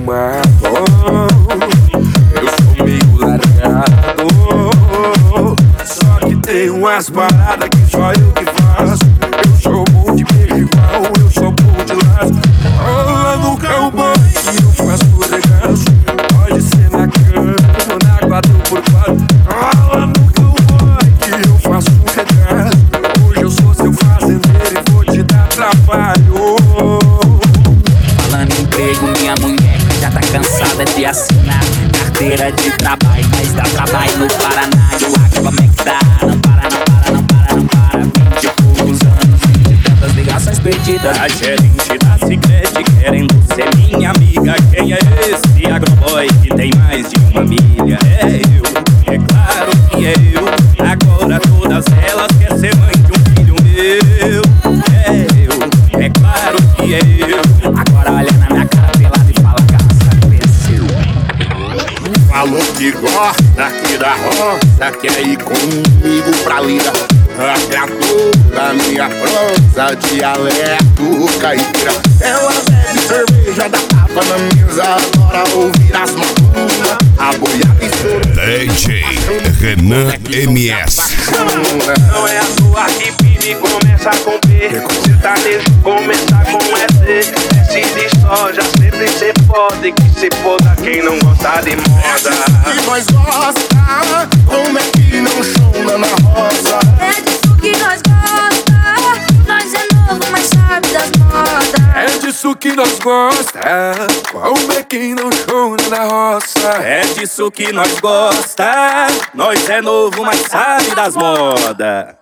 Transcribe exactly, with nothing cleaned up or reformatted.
arrumado, eu sou meio largado. Só que tem umas paradas que só eu que faço. Eu sou bom de beijo igual, eu sou bom de laço. Rola no cowboy que eu faço o regaço. Pode ser na cama, na quatro por quatro. Rola no cowboy que eu faço o regaço. Hoje eu sou seu fazendeiro e vou te dar trabalho. Falando em emprego, minha mulher já tá cansada de assinar carteira de trabalho, mas dá trabalho no Paraná. E o Acre, como é que tá? Não para, não para, não para, não para. Vinte e poucos anos e tantas ligações perdidas. A gerente da Sicredi querendo ser minha amiga. Quem é esse agroboy que tem mais de uma milha? É eu, é claro que é eu. Agora todas elas querem ser mãe de um filho meu. É eu, é claro que é eu. Agora olha na minha cara pelada e fala: caça, cresceu. Falou que gosta aqui da roça, quer ir comigo pra lida. Agradou da minha prosa, dialeto caipira. Ela bebe cerveja da tapa na mesa, adora ouvir as macunas, a boiada estoura. D J Renan M S. Não é a sua que pime, começa com P. Sertanejo começa com S. S de soja, sempre cê pode. Que se foda quem não gosta de moda. Que nós gosta, como é que não chona na roça? É disso que nós gosta, nós é novo, mas sabe das modas. É disso que nós gosta, como é quem não chora na roça. É disso que nós gosta. Nós é novo, mas sabe das modas.